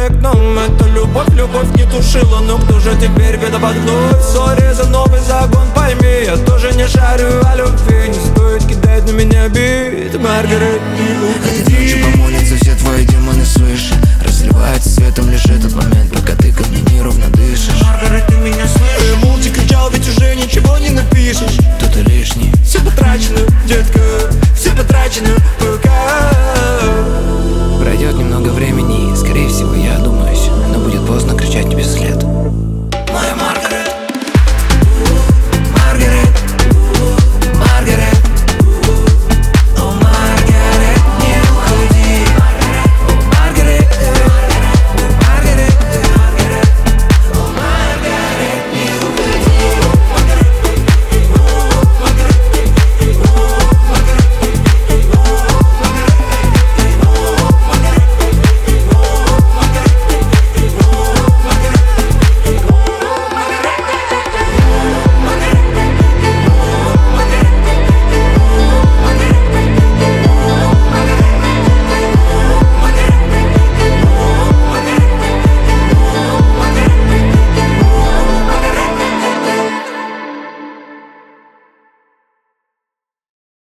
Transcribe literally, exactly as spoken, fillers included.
окном. Это любовь, любовь не тушила, но кто же теперь виноват вновь? Сори за новый загон, пойми, я тоже не шарю о любви. Не стоит кидать на меня бит, Маргарет, не Этой ночью помолятся все твои демоны свыше. Разливается светом лишь этот момент, пока ты ко мне неровно дышишь. Маргарет, ты меня слышишь? Мулти кричал, ведь уже ничего не напишешь. Кто-то лишний, Все потрачено, детка, все потрачено.